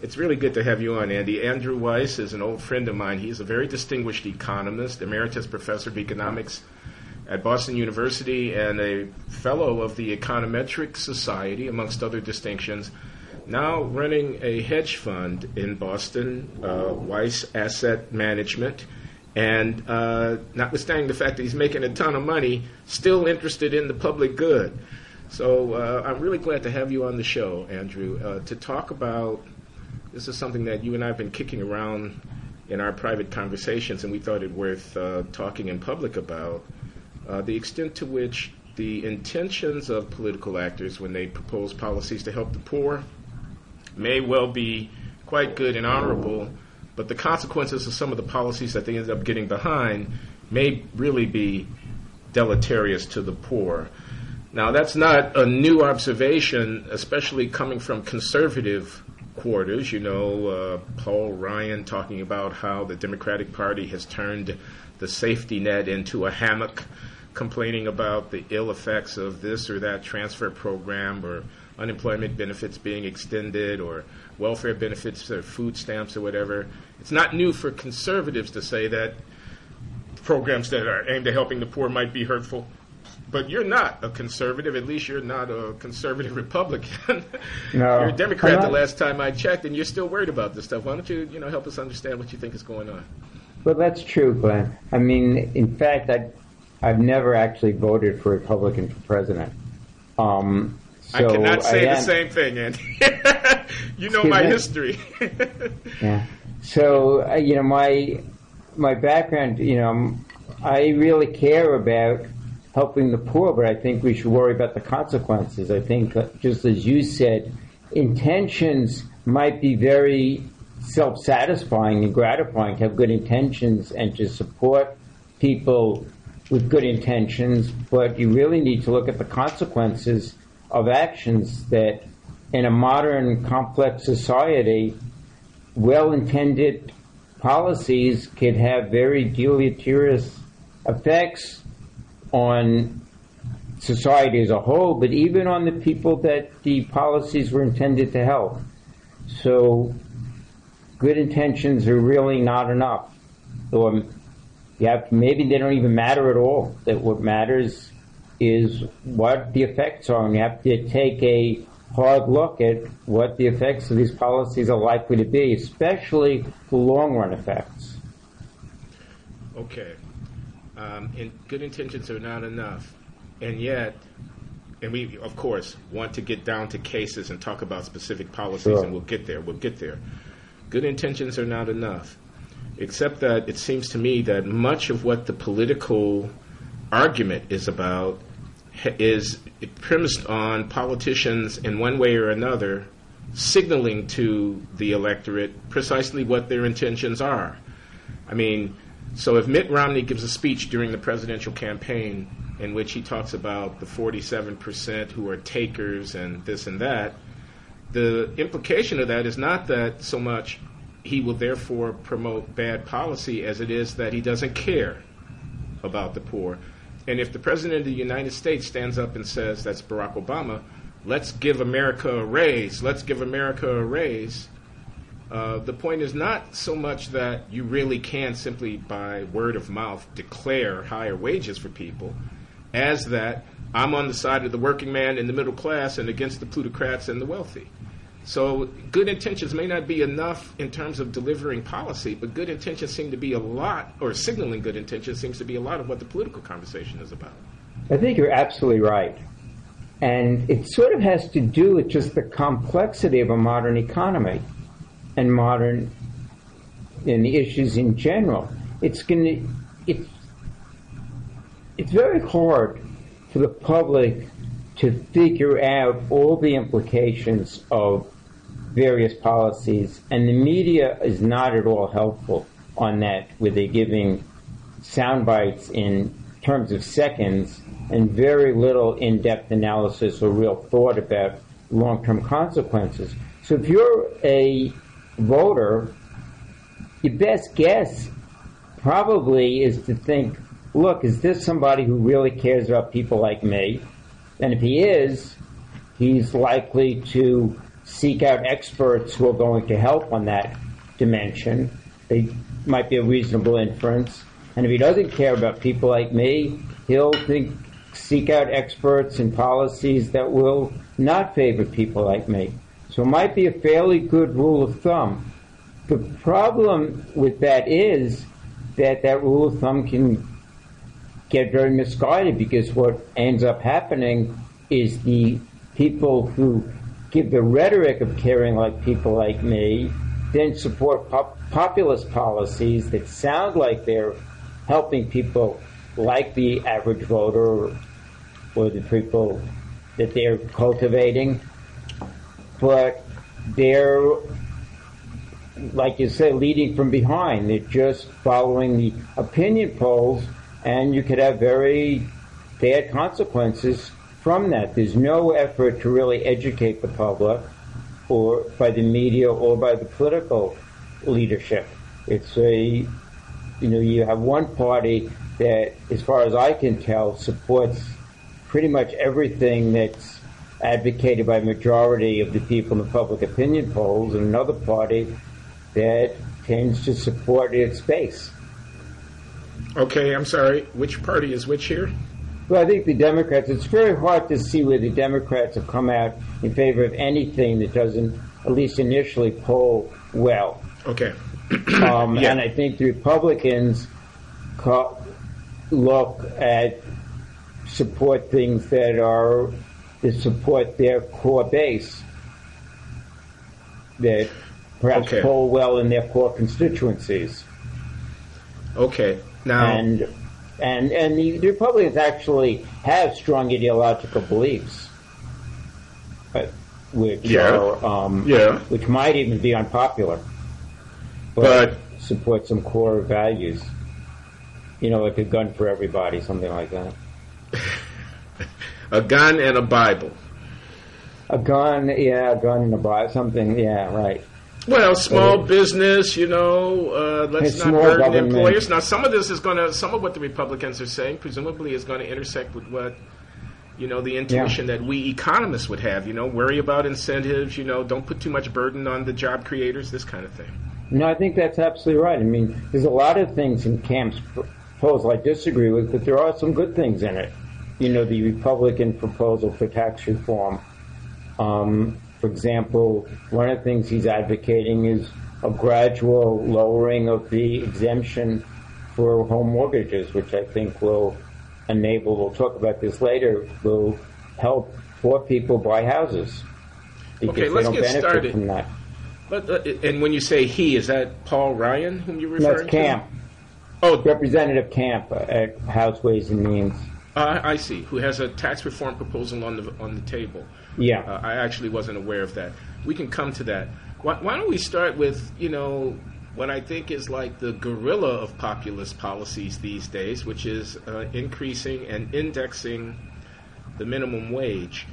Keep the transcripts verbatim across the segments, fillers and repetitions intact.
It's really good to have you on, Andy. Andrew Weiss is an old friend of mine. He's a very distinguished economist, emeritus professor of economics at Boston University, and a fellow of the Econometric Society, amongst other distinctions. Now running a hedge fund in Boston, uh, Weiss Asset Management, and uh, notwithstanding the fact that he's making a ton of money, still interested in the public good. So uh, I'm really glad to have you on the show, Andrew, uh, to talk about, this is something that you and I have been kicking around in our private conversations, and we thought it worth uh, talking in public about, uh, the extent to which the intentions of political actors when they propose policies to help the poor may well be quite good and honorable, but the consequences of some of the policies that they end up getting behind may really be deleterious to the poor. Now, that's not a new observation, especially coming from conservative quarters. You know, uh, Paul Ryan talking about how the Democratic Party has turned the safety net into a hammock, complaining about the ill effects of this or that transfer program, or unemployment benefits being extended, or welfare benefits or food stamps or whatever. It's not new for conservatives to say that programs that are aimed at helping the poor might be hurtful. But you're not a conservative. At least you're not a conservative Republican. No, you're a Democrat the last time I checked, and you're still worried about this stuff. Why don't you, you know, help us understand what you think is going on? Well, that's true, Glenn. I mean, in fact, I, I've never actually voted for a Republican for president. Um, so I cannot say I the same thing, Andy. You know Excuse my me? history. Yeah. So, uh, you know, my my background, you know, I really care about helping the poor, but I think we should worry about the consequences. I think, uh, just as you said, intentions might be very self-satisfying and gratifying to have good intentions and to support people with good intentions, but you really need to look at the consequences of actions that, in a modern, complex society, well-intended policies could have very deleterious effects on society as a whole, but even on the people that the policies were intended to help. So good intentions are really not enough. Or you have, maybe they don't even matter at all. That what matters is what the effects are, and you have to take a hard look at what the effects of these policies are likely to be, especially the long-run effects. Okay. Um, and good intentions are not enough. And yet, and we, of course, want to get down to cases and talk about specific policies, Sure. and we'll get there. We'll get there. Good intentions are not enough, except that it seems to me that much of what the political argument is about is premised on politicians in one way or another signaling to the electorate precisely what their intentions are. I mean, so if Mitt Romney gives a speech during the presidential campaign in which he talks about the forty-seven percent who are takers and this and that, the implication of that is not that so much he will therefore promote bad policy as it is that he doesn't care about the poor. And if the President of the United States stands up and says, that's Barack Obama, let's give America a raise, let's give America a raise, uh, the point is not so much that you really can simply by word of mouth declare higher wages for people, as that I'm on the side of the working man and the middle class and against the plutocrats and the wealthy. So good intentions may not be enough in terms of delivering policy, but good intentions seem to be a lot, or signaling good intentions seems to be a lot of what the political conversation is about. I think you're absolutely right. And it sort of has to do with just the complexity of a modern economy and modern and the issues in general. It's going to, it's, it's very hard for the public to figure out all the implications of various policies, and the media is not at all helpful on that, where they're giving sound bites in terms of seconds and very little in-depth analysis or real thought about long-term consequences. So if you're a voter, your best guess probably is to think, look, is this somebody who really cares about people like me? And if he is, he's likely to seek out experts who are going to help on that dimension. They might be a reasonable inference. And if he doesn't care about people like me, he'll think, seek out experts and policies that will not favor people like me. So it might be a fairly good rule of thumb. The problem with that is that that rule of thumb can get very misguided, because what ends up happening is the people who give the rhetoric of caring like people like me then support pop- populist policies that sound like they're helping people like the average voter or the people that they're cultivating, but they're, like you say, leading from behind. They're just following the opinion polls, and you could have very bad consequences from that. There's no effort to really educate the public, or by the media or by the political leadership. It's a, you know, you have one party that, as far as I can tell, supports pretty much everything that's advocated by majority of the people in the public opinion polls, and another party that tends to support its base. Okay, I'm sorry. Which party is which here? Well, I think the Democrats, it's very hard to see where the Democrats have come out in favor of anything that doesn't, at least initially, poll well. Okay. um, yeah. And I think the Republicans co- look at support things that are, that support their core base, that perhaps okay. poll well in their core constituencies. Okay. Now, and and and the, the Republicans actually have strong ideological beliefs, but which yeah. are um, yeah. which might even be unpopular, but, but support some core values. You know, like a gun for everybody, something like that. A gun and a Bible. A gun, yeah, a gun and a Bible, something, yeah, right. Well, small business, you know, uh, let's not burden government. employers. Now, some of this is going to, some of what the Republicans are saying, presumably, is going to intersect with what, you know, the intuition yeah. that we economists would have. You know, worry about incentives. You know, don't put too much burden on the job creators. This kind of thing. No, I think that's absolutely right. I mean, there's a lot of things in Camp's proposal I disagree with, but there are some good things in it. You know, the Republican proposal for tax reform. Um, For example, one of the things he's advocating is a gradual lowering of the exemption for home mortgages, which I think will enable, we'll talk about this later, will help poor people buy houses. Because okay, let's they don't get benefit started. From that. But, uh, and when you say he, is that Paul Ryan whom you're referring That's Camp. to? Oh, Representative Camp at House Ways and Means. Uh, I see. Who has a tax reform proposal on the on the table? Yeah. Uh, I actually wasn't aware of that. We can come to that. Why, why don't we start with, you know, what I think is like the gorilla of populist policies these days, which is uh, increasing and indexing the minimum wage.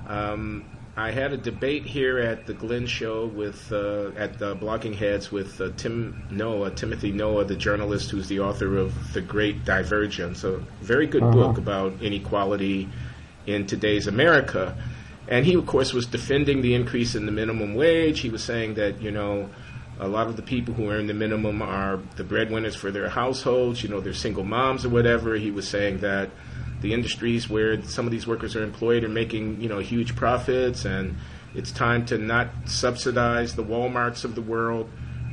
Um, I had a debate here at the Glenn Show with uh, at the Blogging Heads with uh, Tim Noah, Timothy Noah, the journalist who's the author of The Great Divergence, a very good uh-huh. book about inequality in today's America. And he, of course, was defending the increase in the minimum wage. He was saying that, you know, a lot of the people who earn the minimum are the breadwinners for their households. You know, they're single moms or whatever. He was saying that the industries where some of these workers are employed are making, you know, huge profits, and it's time to not subsidize the Walmarts of the world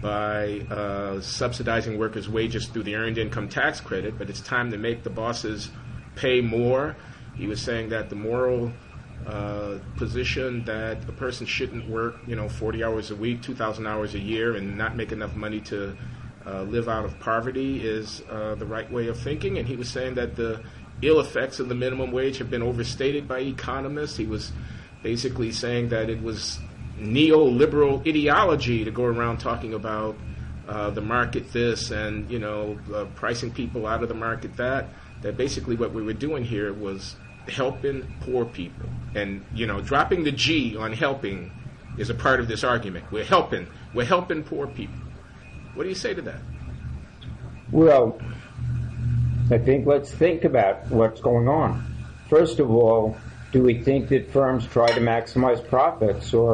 by uh, subsidizing workers' wages through the Earned Income Tax Credit, but it's time to make the bosses pay more. He was saying that the moral uh, position that a person shouldn't work, you know, forty hours a week, two thousand hours a year, and not make enough money to uh, live out of poverty is uh, the right way of thinking. And he was saying that the ill effects of the minimum wage have been overstated by economists. He was basically saying that it was neoliberal ideology to go around talking about uh, the market this and, you know, uh, pricing people out of the market that, that basically what we were doing here was helping poor people. And, you know, dropping the G on helping is a part of this argument. We're helping. We're helping poor people. What do you say to that? Well, I think let's think about what's going on. First of all, do we think that firms try to maximize profits, or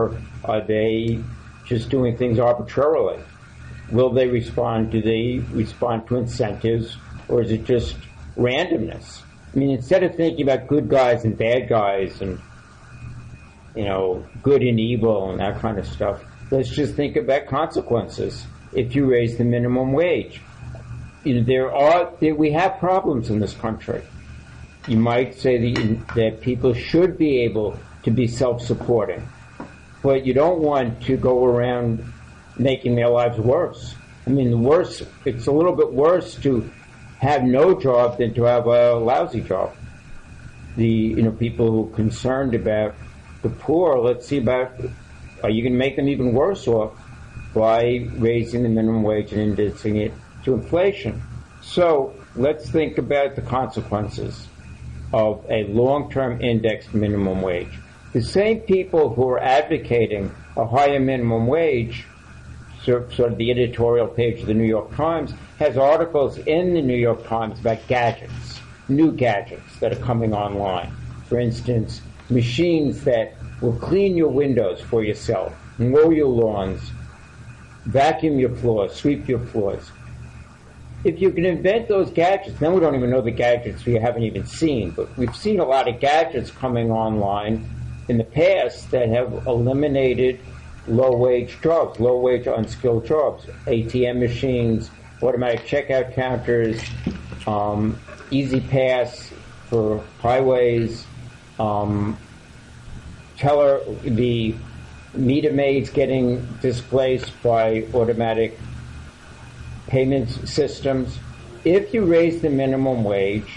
Are they just doing things arbitrarily? Will they respond? Do they respond to incentives, or is it just randomness? I mean, instead of thinking about good guys and bad guys and, you know, good and evil and that kind of stuff, let's just think about consequences if you raise the minimum wage. You know, there are, there, we have problems in this country. You might say the, that people should be able to be self-supporting, but you don't want to go around making their lives worse. I mean, the worse, it's a little bit worse to have no job than to have a lousy job. The, you know, people who are concerned about the poor, let's see about, are you going to make them even worse off by raising the minimum wage and indexing it to inflation? So let's think about the consequences of a long-term indexed minimum wage. The same people who are advocating a higher minimum wage, sort of the editorial page of the New York Times, has articles in the New York Times about gadgets, new gadgets that are coming online. For instance, machines that will clean your windows for yourself, mow your lawns, vacuum your floors, sweep your floors. If you can invent those gadgets, then we don't even know the gadgets we haven't even seen, but we've seen a lot of gadgets coming online in the past that have eliminated low-wage jobs, low-wage unskilled jobs, A T M machines, automatic checkout counters, um, Easy Pass for highways, um, teller, the meter maids getting displaced by automatic payment systems. If you raise the minimum wage,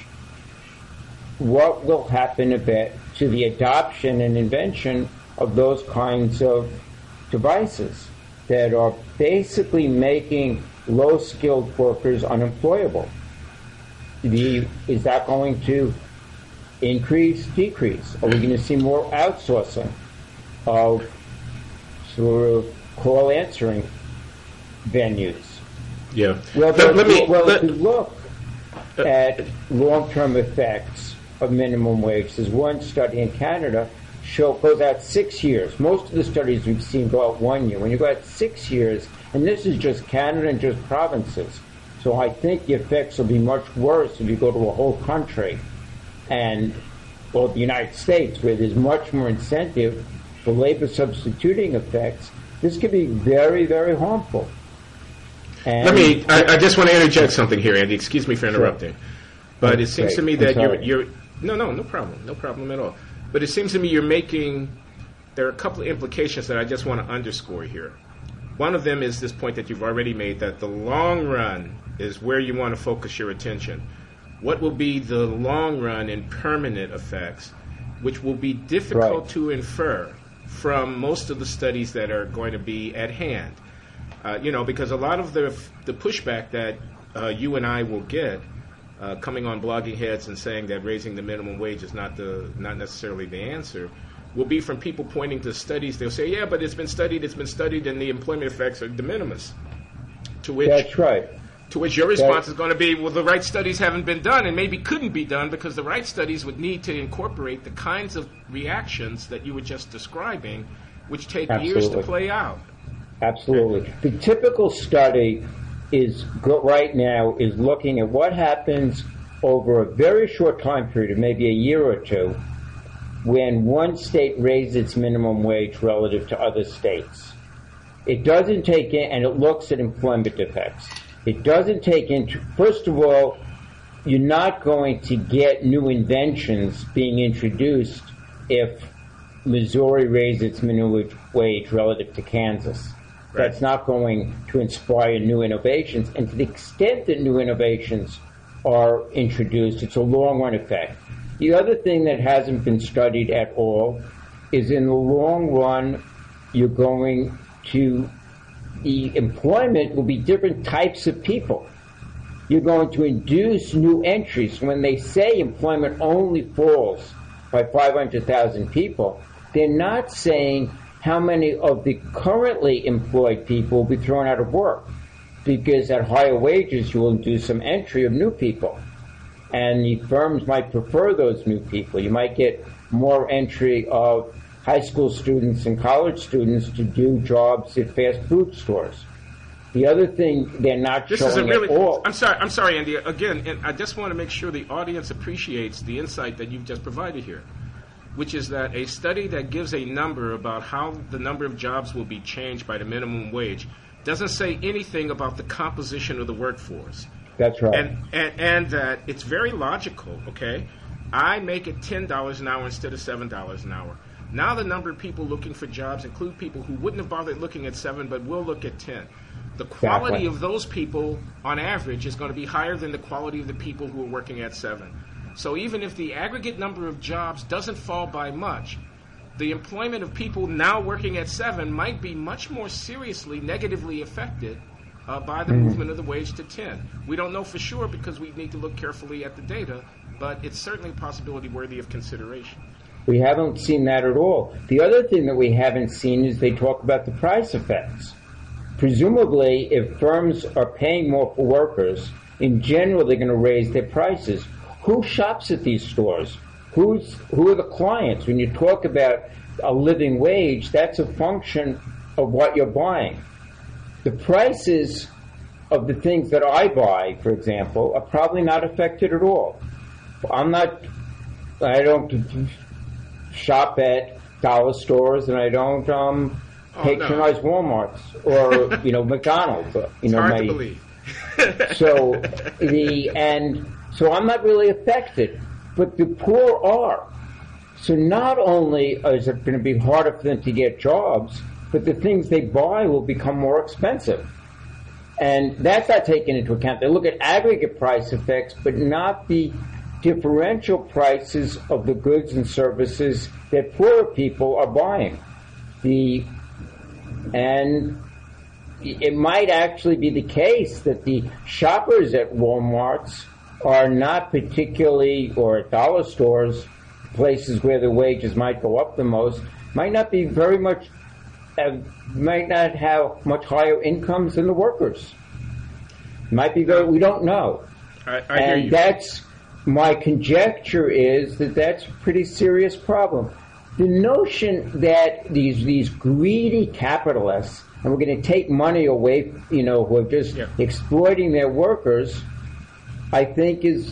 what will happen a bit to the adoption and invention of those kinds of devices that are basically making low-skilled workers unemployable? The, is that going to increase, decrease? Are we going to see more outsourcing of sort of call answering venues? Yeah. Well, let, let me, well let, if you look uh, at long-term effects of minimum wage, there's one study in Canada show goes out six years. Most of the studies we've seen go out one year. When you go out six years, and this is just Canada and just provinces, so I think the effects will be much worse if you go to a whole country, and well, the United States, where there's much more incentive for labor substituting effects. This could be very, very harmful. And Let me, I, I just want to interject something here, Andy. Excuse me for interrupting. Sure. But it seems Great. to me I'm that you're, sorry. you're, no, no, no problem. No problem at all. But it seems to me you're making, there are a couple of implications that I just want to underscore here. One of them is this point that you've already made, that the long run is where you want to focus your attention. What will be the long run and permanent effects, which will be difficult Right. to infer from most of the studies that are going to be at hand. Uh, you know, because a lot of the the pushback that uh, you and I will get uh, coming on blogging heads and saying that raising the minimum wage is not the not necessarily the answer will be from people pointing to studies. They'll say, yeah, but it's been studied, it's been studied, and the employment effects are de minimis. To which That's right. To which your response That, is going to be, well, the right studies haven't been done and maybe couldn't be done because the right studies would need to incorporate the kinds of reactions that you were just describing, which take years Absolutely. to play out. Absolutely. The typical study is go, right now is looking at what happens over a very short time period, of maybe a year or two, when one state raises its minimum wage relative to other states. It doesn't take in, and it looks at employment effects. It doesn't take into, first of all, you're not going to get new inventions being introduced if Missouri raised its minimum wage relative to Kansas. Right. That's not going to inspire new innovations. And to the extent that new innovations are introduced, it's a long-run effect. The other thing that hasn't been studied at all is in the long run, you're going to, the employment will be different types of people. You're going to induce new entries. When they say employment only falls by five hundred thousand people, they're not saying how many of the currently employed people will be thrown out of work, because at higher wages you will induce some entry of new people. And the firms might prefer those new people. You might get more entry of high school students and college students to do jobs at fast food stores. The other thing they're not this showing is a really, at all. I'm sorry, I'm sorry, Andy. Again, and I just want to make sure the audience appreciates the insight that you've just provided here, which is that a study that gives a number about how the number of jobs will be changed by the minimum wage doesn't say anything about the composition of the workforce. That's right. And, and, and that it's very logical, okay? I make it ten dollars an hour instead of seven dollars an hour. Now the number of people looking for jobs include people who wouldn't have bothered looking at seven but will look at ten. The quality Exactly. of those people, on average, is going to be higher than the quality of the people who are working at seven. So even if the aggregate number of jobs doesn't fall by much, the employment of people now working at seven might be much more seriously negatively affected uh, by the Mm-hmm. movement of the wage to ten. We don't know for sure because we need to look carefully at the data, but it's certainly a possibility worthy of consideration. We haven't seen that at all. The other thing that we haven't seen is they talk about the price effects. Presumably, if firms are paying more for workers, in general they're going to raise their prices. Who shops at these stores? Who's who are the clients? When you talk about a living wage, that's a function of what you're buying. The prices of the things that I buy, for example, are probably not affected at all. I'm not. I don't shop at dollar stores, and I don't um, Oh, patronize no. Walmarts or you know McDonald's. You It's know, hard my, to believe. so the and so I'm not really affected, but the poor are. So not only is it going to be harder for them to get jobs, but the things they buy will become more expensive. And that's not taken into account. They look at aggregate price effects, but not the differential prices of the goods and services that poorer people are buying. The and it might actually be the case that the shoppers at Walmarts are not particularly, or at dollar stores, places where the wages might go up the most, might not be very much, uh, might not have much higher incomes than the workers. Might be very, we don't know. I, I and hear you. that's, my conjecture is that that's a pretty serious problem. The notion that these these greedy capitalists, and we're going to take money away, you know, who are just Yeah. exploiting their workers, I think is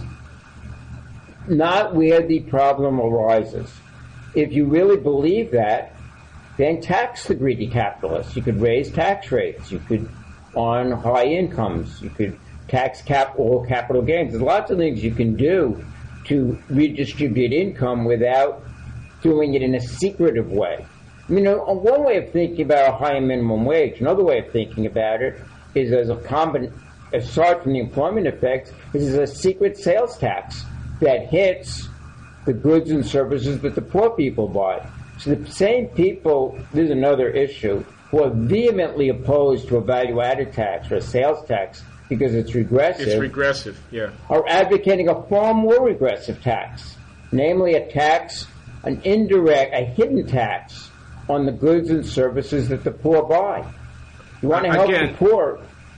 not where the problem arises. If you really believe that, then tax the greedy capitalists. You could raise tax rates. You could, on high incomes, you could tax cap all capital gains. There's lots of things you can do to redistribute income without doing it in a secretive way. I mean, uh, one way of thinking about a higher minimum wage, another way of thinking about it is as a combin- aside from the employment effects, is as a secret sales tax that hits the goods and services that the poor people buy. So the same people, there's another issue, who are vehemently opposed to a value-added tax or a sales tax because it's regressive, It's regressive, yeah. are advocating a far more regressive tax, namely a tax, an indirect, a hidden tax on the goods and services that the poor buy. You want to Uh, help again- the poor,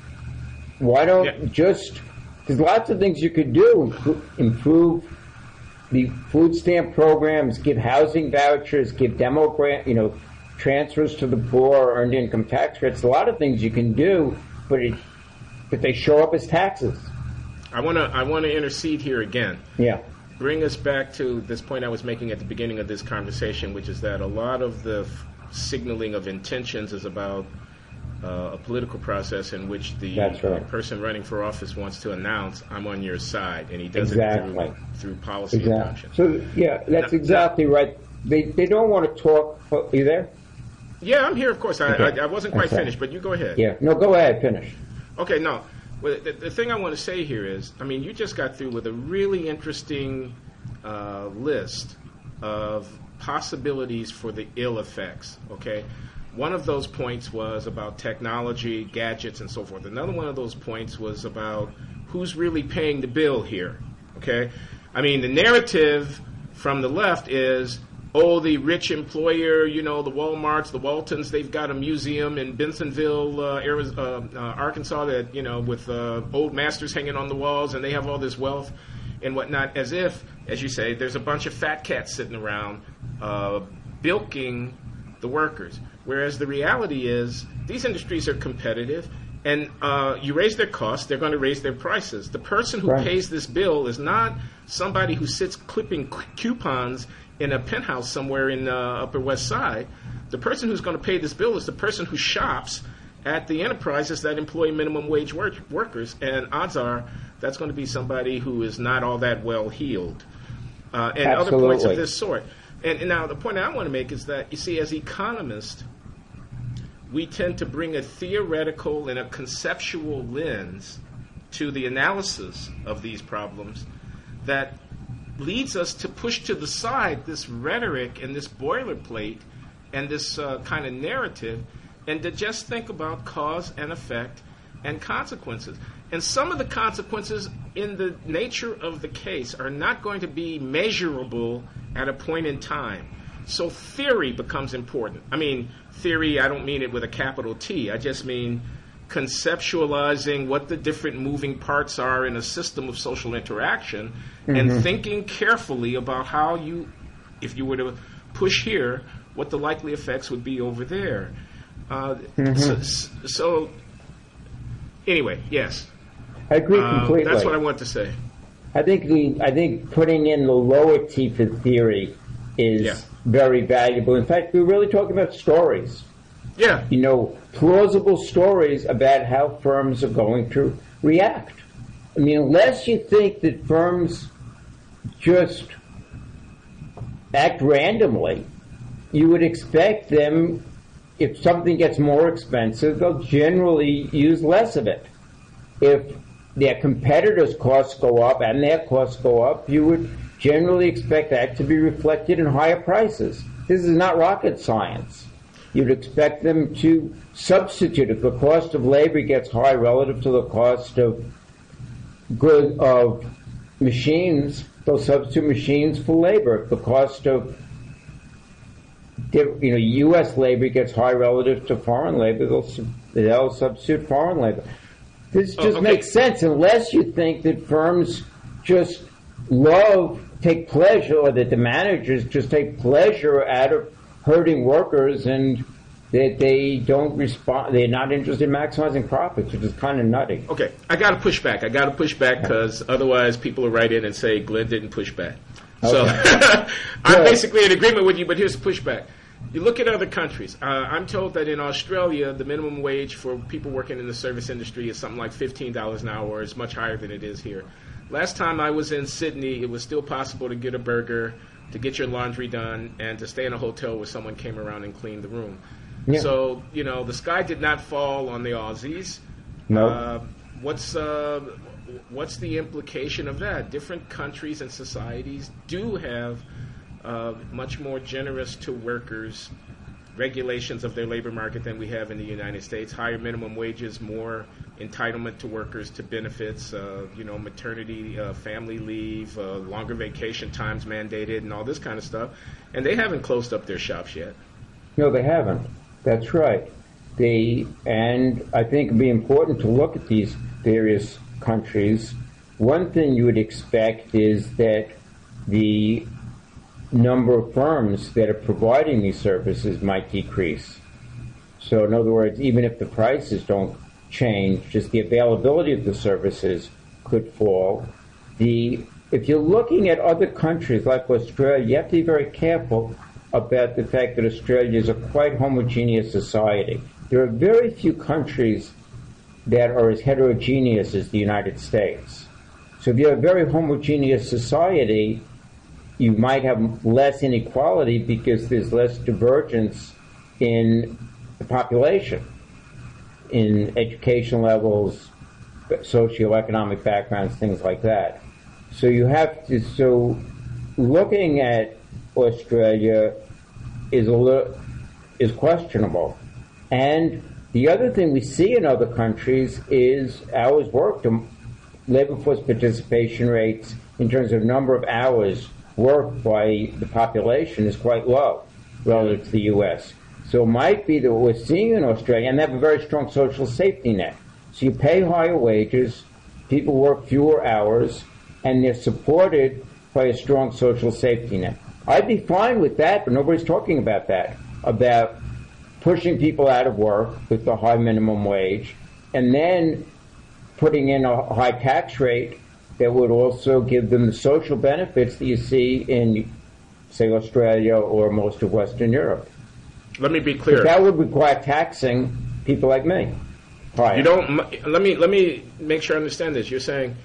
why don't Yeah. just, there's lots of things you could do, impro- improve the food stamp programs, give housing vouchers, give demo grant, you know, transfers to the poor, earned income tax credits, a lot of things you can do, but it, but they show up as taxes. I want to I want to intercede here again. Yeah. Bring us back to this point I was making at the beginning of this conversation, which is that a lot of the f- signaling of intentions is about uh, a political process in which the That's right. uh, person running for office wants to announce, I'm on your side, and he does Exactly. it through, through policy Exactly. adoption. So, yeah, that's Now- exactly right. They they don't want to talk. Oh, you there? Yeah, I'm here, of course. I, Okay. I, I wasn't quite Okay. finished, but you go ahead. Yeah. No, go ahead. Finish. Okay, no. Well, the, the thing I want to say here is, I mean, you just got through with a really interesting uh, list of possibilities for the ill effects, okay? One of those points was about technology, gadgets, and so forth. Another one of those points was about who's really paying the bill here, okay? I mean, the narrative from the left is, oh, the rich employer, you know, the Walmarts, the Waltons, they've got a museum in Bensenville, uh, Arizona, uh, uh, Arkansas, that, you know, with uh, old masters hanging on the walls, and they have all this wealth and whatnot, as if, as you say, there's a bunch of fat cats sitting around uh, bilking the workers. Whereas the reality is these industries are competitive, and uh, you raise their costs, they're going to raise their prices. The person who Right. pays this bill is not somebody who sits clipping c- coupons in a penthouse somewhere in uh, Upper West Side. The person who's going to pay this bill is the person who shops at the enterprises that employ minimum wage work- workers, and odds are that's going to be somebody who is not all that well heeled. Uh, and other points of Absolutely. this sort. And, and now the point I want to make is that, you see, as economists, we tend to bring a theoretical and a conceptual lens to the analysis of these problems that leads us to push to the side this rhetoric and this boilerplate and this uh, kind of narrative, and to just think about cause and effect and consequences. And some of the consequences in the nature of the case are not going to be measurable at a point in time. So theory becomes important. I mean, theory, I don't mean it with a capital T. I just mean conceptualizing what the different moving parts are in a system of social interaction, mm-hmm. and thinking carefully about how you, if you were to push here, what the likely effects would be over there. Uh, mm-hmm. so, so, anyway, yes. I agree Uh, completely. that's what I want to say. I think the I think putting in the lower T for theory is Yeah. very valuable. In fact, we're really talking about stories. Yeah. You know, plausible stories about how firms are going to react. I mean, unless you think that firms just act randomly, you would expect them, if something gets more expensive, they'll generally use less of it. If their competitors' costs go up and their costs go up, you would generally expect that to be reflected in higher prices. This is not rocket science. You'd expect them to substitute. If the cost of labor gets high relative to the cost of good of machines, they'll substitute machines for labor. If the cost of you know U S labor gets high relative to foreign labor, they'll they'll substitute foreign labor. This just oh, okay. makes sense unless you think that firms just love, take pleasure, or that the managers just take pleasure out of hurting workers, and that they don't respond, they're not interested in maximizing profits, which is kind of nutty. Okay, I got to push back. I got to push back because otherwise people will write in and say Glenn didn't push back. Okay. So I'm basically in agreement with you, but here's the pushback. You look at other countries. Uh, I'm told that in Australia, the minimum wage for people working in the service industry is something like fifteen dollars an hour. It's much higher than it is here. Last time I was in Sydney, it was still possible to get a burger, to get your laundry done, and to stay in a hotel where someone came around and cleaned the room. Yeah. So, you know, the sky did not fall on the Aussies. No. Uh, what's uh, what's the implication of that? Different countries and societies do have uh, much more generous to workers regulations of their labor market than we have in the United States. Higher minimum wages, more entitlement to workers to benefits, uh, you know, maternity, uh, family leave, uh, longer vacation times mandated, and all this kind of stuff. And they haven't closed up their shops yet. No, they haven't. That's right. They, and I think it'd be important to look at these various countries. One thing you would expect is that the number of firms that are providing these services might decrease. So in other words, even if the prices don't change, just the availability of the services could fall. The, if you're looking at other countries like Australia, you have to be very careful about the fact that Australia is a quite homogeneous society. There are very few countries that are as heterogeneous as the United States. So if you have a very homogeneous society, you might have less inequality because there's less divergence in the population, in education levels, socioeconomic backgrounds, things like that. So you have to, so looking at Australia is a little, is questionable. And the other thing we see in other countries is hours worked. Labor force participation rates in terms of number of hours worked by the population is quite low relative to the U S. So it might be that what we're seeing in Australia, and they have a very strong social safety net. So you pay higher wages, people work fewer hours, and they're supported by a strong social safety net. I'd be fine with that, but nobody's talking about that, about pushing people out of work with the high minimum wage, and then putting in a high tax rate that would also give them the social benefits that you see in, say, Australia or most of Western Europe. Let me be clear. But that would require taxing people like me. Right. You don't. Let me let me make sure I understand this. You're saying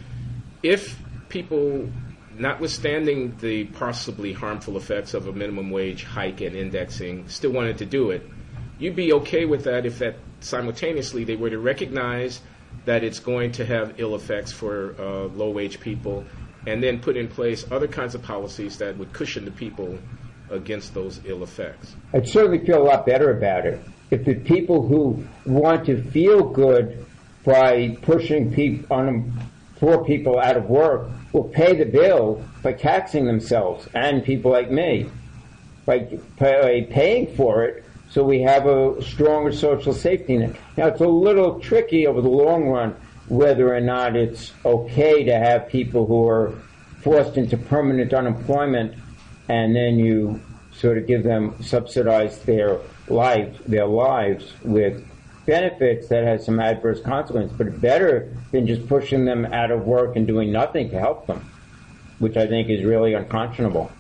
if people, notwithstanding the possibly harmful effects of a minimum wage hike and indexing, still wanted to do it, you'd be okay with that if that simultaneously they were to recognize that it's going to have ill effects for uh, low-wage people, and then put in place other kinds of policies that would cushion the people against those ill effects. I'd certainly feel a lot better about it if the people who want to feel good by pushing people, on poor people out of work will pay the bill by taxing themselves and people like me by, by paying for it, so we have a stronger social safety net. Now, it's a little tricky over the long run whether or not it's okay to have people who are forced into permanent unemployment and then you sort of give them, subsidize their lives, their lives with benefits that has some adverse consequences, but better than just pushing them out of work and doing nothing to help them, which I think is really unconscionable.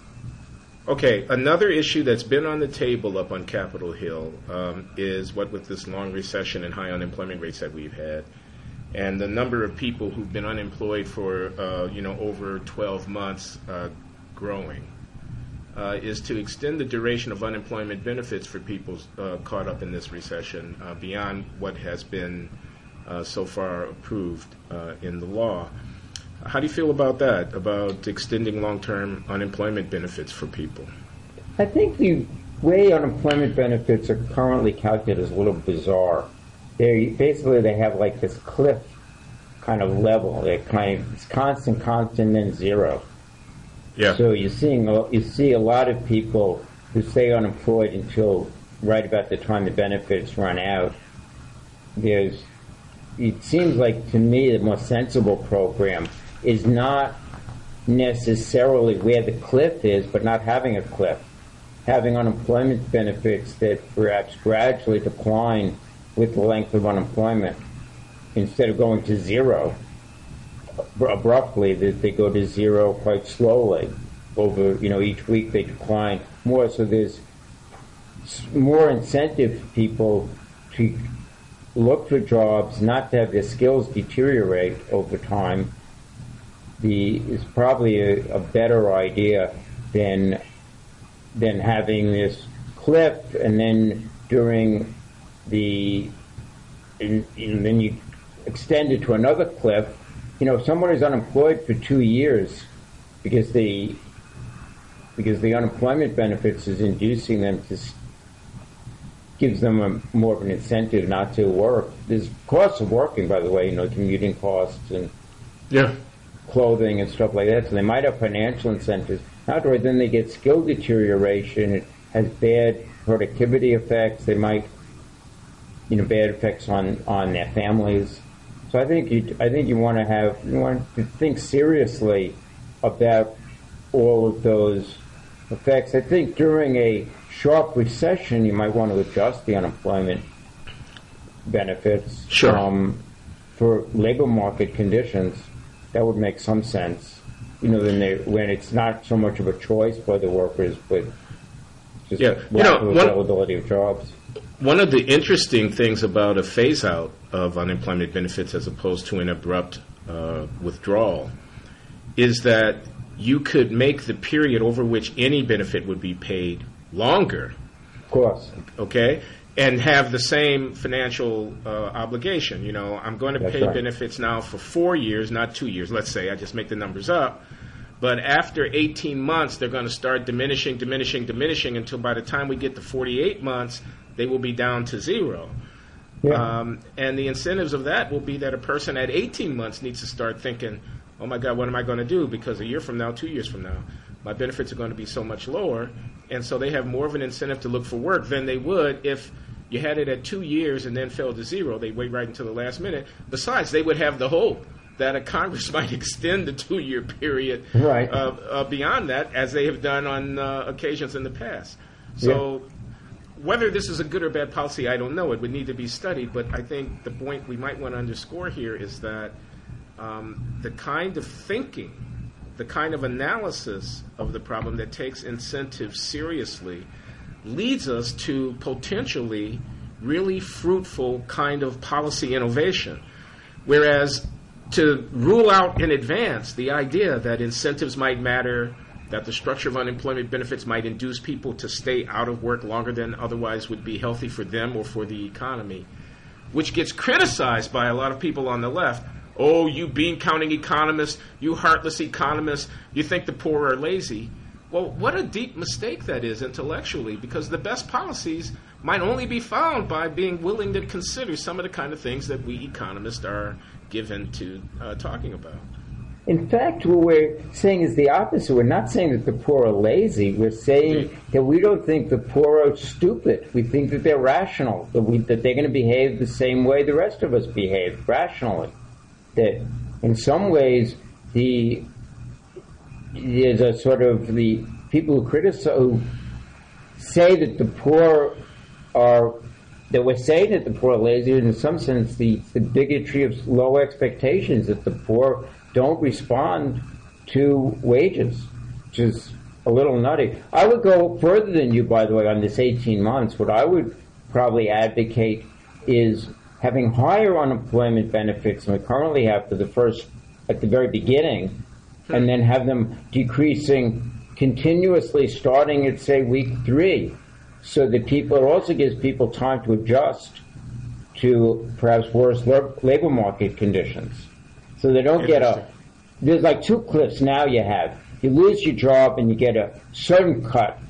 Okay, another issue that's been on the table up on Capitol Hill um, is what with this long recession and high unemployment rates that we've had, and the number of people who've been unemployed for uh, you know over twelve months uh, growing, uh, is to extend the duration of unemployment benefits for people uh, caught up in this recession uh, beyond what has been uh, so far approved uh, in the law. How do you feel about that, about extending long-term unemployment benefits for people? I think the way unemployment benefits are currently calculated is a little bizarre. They basically they have like this cliff kind of level. They're kind of it's constant, constant, then zero. Yeah. So you're seeing you see a lot of people who stay unemployed until right about the time the benefits run out. There's it seems like to me the more sensible program is not necessarily where the cliff is, but not having a cliff. Having unemployment benefits that perhaps gradually decline with the length of unemployment instead of going to zero abruptly, that they go to zero quite slowly. Over, you know, each week they decline more, so there's more incentive for people to look for jobs, not to have their skills deteriorate over time. The is probably a, a better idea than than having this cliff and then during the and, and then you extend it to another cliff. You know, if someone is unemployed for two years because the because the unemployment benefits is inducing them to gives them a, more of an incentive not to work. There's costs of working, by the way, you know, commuting costs and yeah. clothing and stuff like that, so they might have financial incentives. Afterwards, then they get skill deterioration. It has bad productivity effects. They might, you know, bad effects on, on their families. So I think you, I think you want to have, you want to think seriously about all of those effects. I think during a sharp recession, you might want to adjust the unemployment benefits sure. um, for labor market conditions. That would make some sense, you know, when, they, when it's not so much of a choice by the workers, but just yeah. lack you know, of availability one, of jobs. One of the interesting things about a phase-out of unemployment benefits as opposed to an abrupt uh, withdrawal is that you could make the period over which any benefit would be paid longer. Of course. Okay? And have the same financial uh, obligation. You know, I'm going to That's pay right. benefits now for four years, not two years. Let's say I just make the numbers up. But after eighteen months, they're going to start diminishing, diminishing, diminishing until by the time we get to forty-eight months, they will be down to zero. Yeah. Um, and the incentives of that will be that a person at eighteen months needs to start thinking, oh, my God, what am I going to do? Because a year from now, two years from now, my benefits are going to be so much lower. And so they have more of an incentive to look for work than they would if you had it at two years and then fell to zero. They wait right until the last minute. Besides, they would have the hope that a Congress might extend the two-year period right. uh, uh, beyond that, as they have done on uh, occasions in the past. So yeah. whether this is a good or bad policy, I don't know. It would need to be studied. But I think the point we might want to underscore here is that um, the kind of thinking, the kind of analysis of the problem that takes incentives seriously leads us to potentially really fruitful kind of policy innovation. Whereas to rule out in advance the idea that incentives might matter, that the structure of unemployment benefits might induce people to stay out of work longer than otherwise would be healthy for them or for the economy, which gets criticized by a lot of people on the left. Oh, you bean-counting economists, you heartless economists, you think the poor are lazy. Well, what a deep mistake that is intellectually, because the best policies might only be found by being willing to consider some of the kind of things that we economists are given to uh, talking about. In fact, what we're saying is the opposite. We're not saying that the poor are lazy. We're saying mm-hmm. that we don't think the poor are stupid. We think that they're rational, that, we, that they're going to behave the same way the rest of us behave, rationally. That in some ways, the there's a sort of the people who criticize, who say that the poor are, that we're saying that the poor are lazy, in some sense, the, the bigotry of low expectations, that the poor don't respond to wages, which is a little nutty. I would go further than you, by the way, on this eighteen months. What I would probably advocate is having higher unemployment benefits than we currently have for the first, at the very beginning, and then have them decreasing continuously starting at, say, week three, so that people, it also gives people time to adjust to perhaps worse labor market conditions. So they don't get a, there's like two cliffs now you have. You lose your job and you get a certain cut,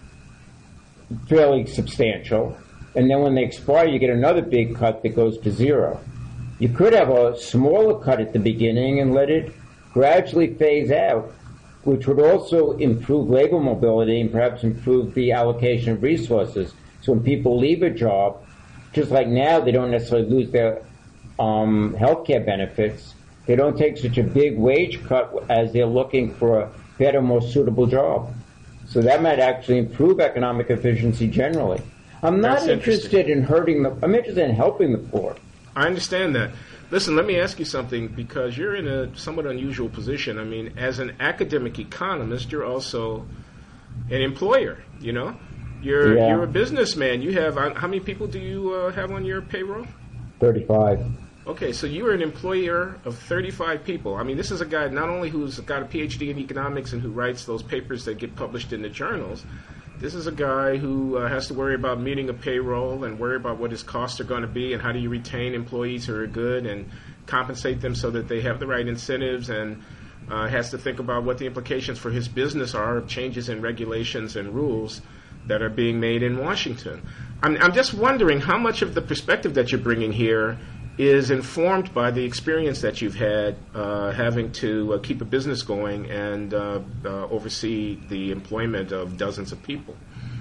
fairly substantial, and then when they expire you get another big cut that goes to zero. You could have a smaller cut at the beginning and let it gradually phase out, which would also improve labor mobility and perhaps improve the allocation of resources. So when people leave a job, just like now they don't necessarily lose their um, health care benefits, they don't take such a big wage cut as they're looking for a better, more suitable job. So that might actually improve economic efficiency generally. I'm not interested in hurting the, I'm interested in helping the poor. I understand that. Listen, let me ask you something, because you're in a somewhat unusual position. I mean, as an academic economist, you're also an employer, you know? You're yeah. you're a businessman. You have, how many people do you uh, have on your payroll? thirty-five. Okay, so you are an employer of thirty-five people. I mean, this is a guy not only who's got a P H D in economics and who writes those papers that get published in the journals. This is a guy who uh, has to worry about meeting a payroll and worry about what his costs are going to be and how do you retain employees who are good and compensate them so that they have the right incentives, and uh, has to think about what the implications for his business are of changes in regulations and rules that are being made in Washington. I'm, I'm just wondering how much of the perspective that you're bringing here is informed by the experience that you've had uh, having to uh, keep a business going and uh, uh, oversee the employment of dozens of people.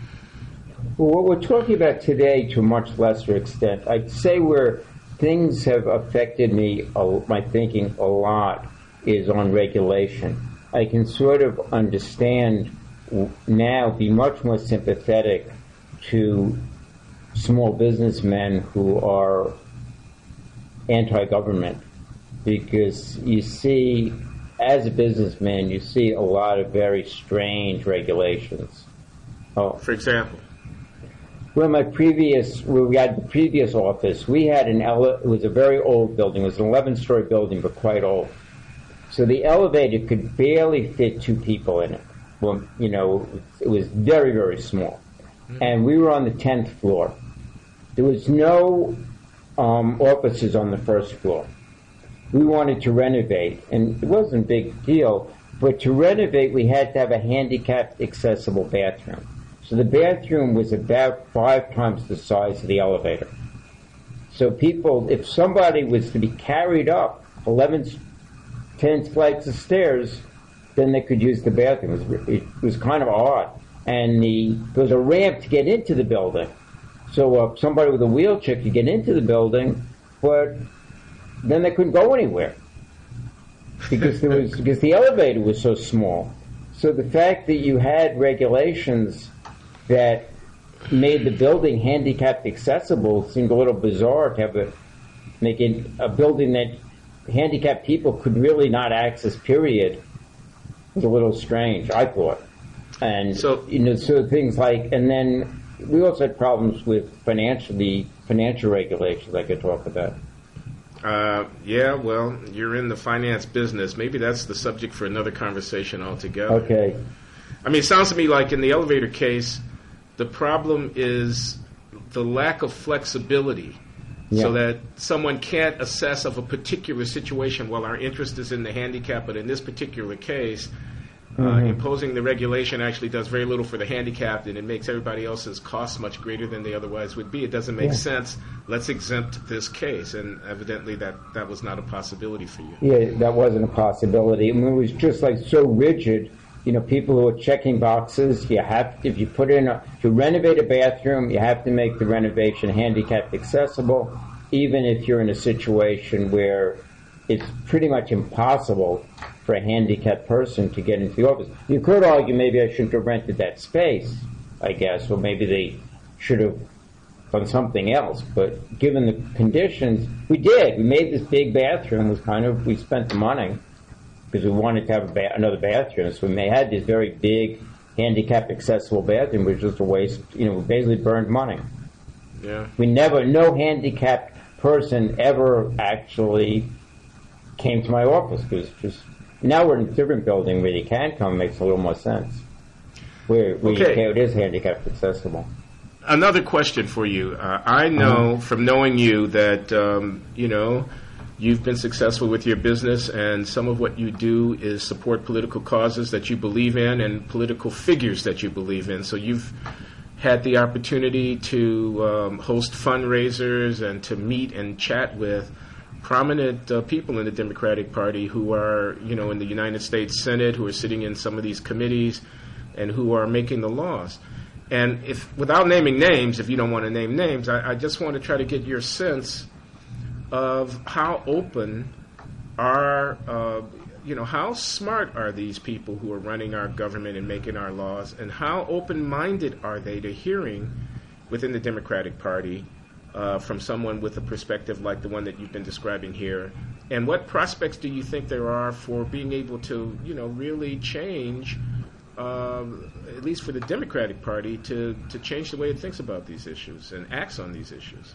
Well, what we're talking about today, to a much lesser extent, I'd say where things have affected me, uh, my thinking a lot, is on regulation. I can sort of understand now, be much more sympathetic to small businessmen who are anti-government, because you see, as a businessman, you see a lot of very strange regulations. Oh, for example, well, my previous, where we had the previous office, we had an ele- it was a very old building. It was an eleven-story building, but quite old. So the elevator could barely fit two people in it. Well, you know, it was very, very small, mm-hmm. and we were on the tenth floor. There was no Um, offices on the first floor. We wanted to renovate, and it wasn't a big deal, but to renovate we had to have a handicapped accessible bathroom. So the bathroom was about five times the size of the elevator. So people, if somebody was to be carried up eleven, ten flights of stairs, then they could use the bathroom. It was, it was kind of odd. And the, there was a ramp to get into the building. So uh, somebody with a wheelchair could get into the building, but then they couldn't go anywhere. because there was because the elevator was so small. So the fact that you had regulations that made the building handicapped accessible seemed a little bizarre. To have a making a building that handicapped people could really not access. Period. Was a little strange, I thought. And so you know, so things like, and then we also had problems with financial the financial regulations I could talk about. Uh, yeah, well, you're in the finance business. Maybe that's the subject for another conversation altogether. Okay. I mean, it sounds to me like in the elevator case, the problem is the lack of flexibility, yeah. so that someone can't assess of a particular situation. Well, our interest is in the handicap, but in this particular case, mm-hmm. uh, imposing the regulation actually does very little for the handicapped, and it makes everybody else's costs much greater than they otherwise would be. It doesn't make yeah. sense. Let's exempt this case, and evidently that, that was not a possibility for you. Yeah, that wasn't a possibility. I mean, it was just like so rigid. You know, people who are checking boxes, you have to, if you put in a, to renovate a bathroom, you have to make the renovation handicapped accessible, even if you're in a situation where it's pretty much impossible for a handicapped person to get into the office. You could argue maybe I shouldn't have rented that space, I guess, or maybe they should have done something else. But given the conditions, we did. We made this big bathroom. It was kind of, we spent the money because we wanted to have a ba- another bathroom. So we may, had this very big, handicapped accessible bathroom, which was just a waste. You know, we basically burned money. Yeah. We never, no handicapped person ever actually came to my office because just now we're in a different building where you can come. It makes a little more sense. Where, where okay. you can, it is handicapped accessible. Another question for you. Uh, I know uh-huh. from knowing you that um, you know you've been successful with your business, and some of what you do is support political causes that you believe in and political figures that you believe in. So you've had the opportunity to um, host fundraisers and to meet and chat with prominent uh, people in the Democratic Party who are, you know, in the United States Senate, who are sitting in some of these committees, and who are making the laws. And if, without naming names, if you don't want to name names, I, I just want to try to get your sense of how open are, uh, you know, how smart are these people who are running our government and making our laws, and how open-minded are they to hearing within the Democratic Party uh, from someone with a perspective like the one that you've been describing here? And what prospects do you think there are for being able to, you know, really change, um, at least for the Democratic Party, to, to change the way it thinks about these issues and acts on these issues?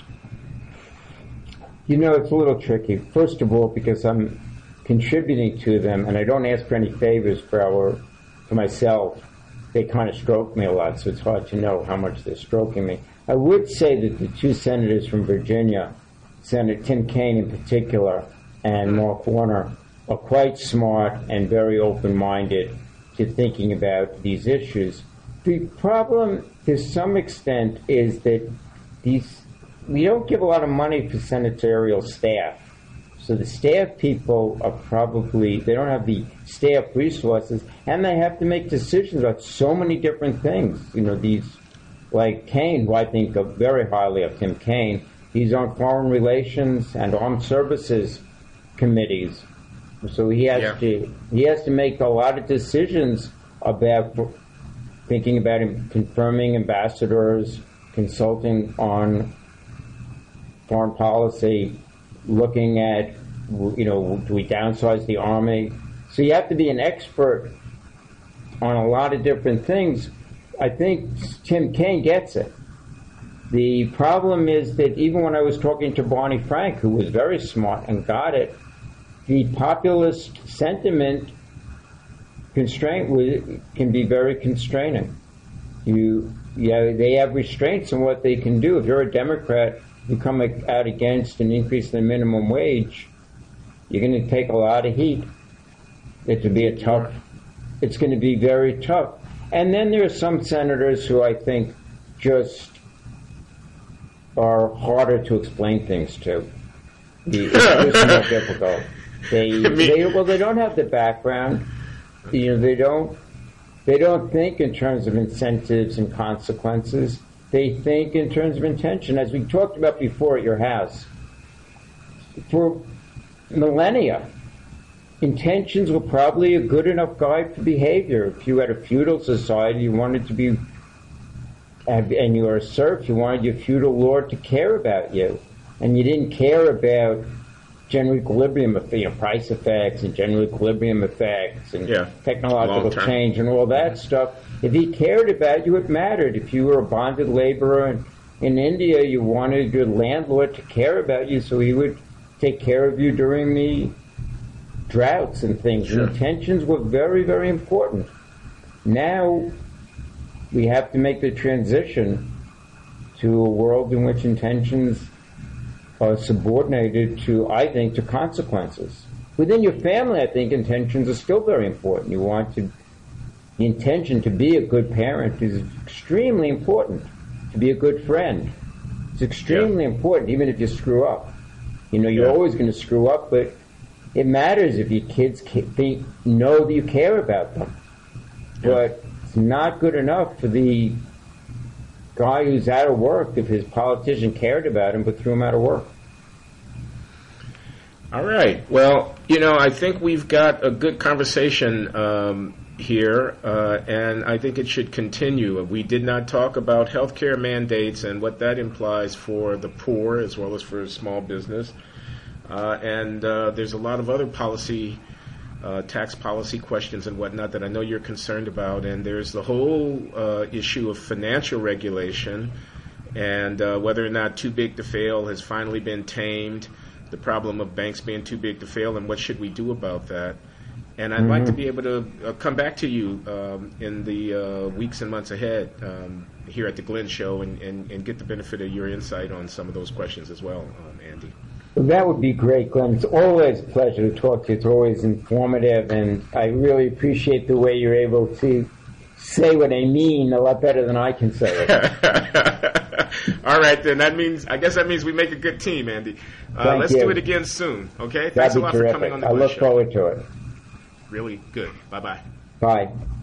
You know, it's a little tricky. First of all, because I'm contributing to them, and I don't ask for any favors for our, for myself. They kind of stroke me a lot, so it's hard to know how much they're stroking me. I would say that the two senators from Virginia, Senator Tim Kaine in particular, and Mark Warner, are quite smart and very open-minded to thinking about these issues. The problem, to some extent, is that these we don't give a lot of money for senatorial staff. So the staff people are probably, they don't have the staff resources, and they have to make decisions about so many different things. You know, these, like Kaine, who I think of very highly of Tim Kaine, he's on foreign relations and armed services committees. So he has yeah. to, he has to make a lot of decisions about thinking about him, confirming ambassadors, consulting on foreign policy, looking at, you know, do we downsize the army? So you have to be an expert on a lot of different things. I think Tim Kaine gets it. The problem is that even when I was talking to Barney Frank, who was very smart and got it, the populist sentiment constraint can be very constraining. You, yeah, they have restraints on what they can do. If you're a Democrat, you come out against an increase in the minimum wage, you're going to take a lot of heat. It would be a tough, it's going to be very tough. And then there are some senators who I think just are harder to explain things to. It's just more difficult. They, they, well, they don't have the background. You know, they don't, they don't think in terms of incentives and consequences. They think in terms of intention, as we talked about before at your house. For millennia, intentions were probably a good enough guide for behavior. If you had a feudal society, you wanted to be, and you were a serf, you wanted your feudal lord to care about you. And you didn't care about general equilibrium, you know, price effects and general equilibrium effects and yeah. technological change and all that stuff. If he cared about you, it mattered. If you were a bonded laborer in, in India, you wanted your landlord to care about you, so he would take care of you during the droughts and things. Sure. Intentions were very, very important. Now we have to make the transition to a world in which intentions are subordinated to, I think, to consequences. Within your family, I think intentions are still very important. You want to, the intention to be a good parent is extremely important. To be a good friend, it's extremely yeah. important, even if you screw up. You know, you're yeah. always going to screw up, but it matters if your kids think, know that you care about them. Yeah. But it's not good enough for the guy who's out of work if his politician cared about him but threw him out of work. All right. Well, you know, I think we've got a good conversation um, here, uh, and I think it should continue. We did not talk about healthcare mandates and what that implies for the poor as well as for small business. Uh, and uh, there's a lot of other policy, uh, tax policy questions and whatnot that I know you're concerned about. And there's the whole uh, issue of financial regulation and uh, whether or not too big to fail has finally been tamed, the problem of banks being too big to fail, and what should we do about that. And I'd mm-hmm. like to be able to uh, come back to you um, in the uh, weeks and months ahead um, here at the Glenn Show and, and, and get the benefit of your insight on some of those questions as well, um, Andy. Well, that would be great, Glenn. It's always a pleasure to talk to you. It's always informative, and I really appreciate the way you're able to say what I mean a lot better than I can say it. All right, then. That means, I guess that means we make a good team, Andy. Uh, let's you. do it again soon, okay? That'd Thanks a be lot terrific. for coming on the I Glenn look Show. forward to it. Really good. Bye-bye. Bye.